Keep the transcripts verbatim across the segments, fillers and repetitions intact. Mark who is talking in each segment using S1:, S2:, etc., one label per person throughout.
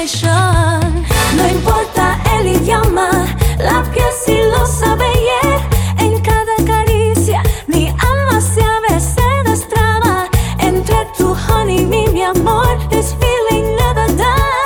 S1: condition. No importa el idioma, la piel sí lo sabe, yeah. En cada caricia mi alma se abre, se destraba. Entre tu honey y mi, mi amor, this feeling never dies.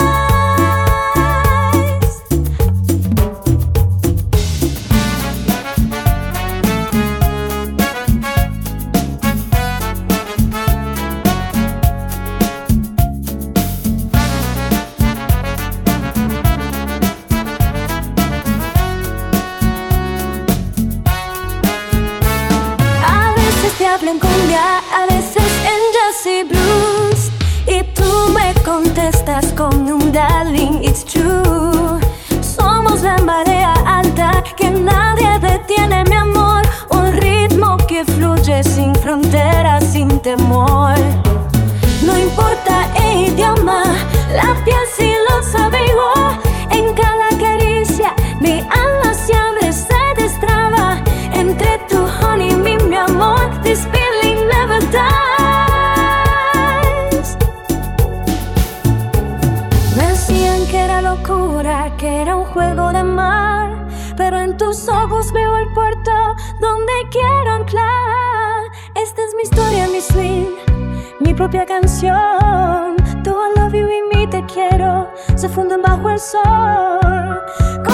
S1: Te hablo en cumbia, a veces en jazz y blues, y tú me contestas con un darling, it's true. Somos la marea alta que nadie detiene, mi amor. Un ritmo que fluye sin fronteras, sin temor. No importa el idioma, la piel sí lo sabe, oh. En cada caricia mi alma se abre, se destraba. Entre tu honey y mi, mi amor, this feeling never dies. Me decían que era locura, que era un juego de mar, pero en tus ojos veo el puerto donde quiero anclar. Esta es mi historia, mi sweet, mi propia canción. Tu I love you y mi te quiero se funden bajo el sol.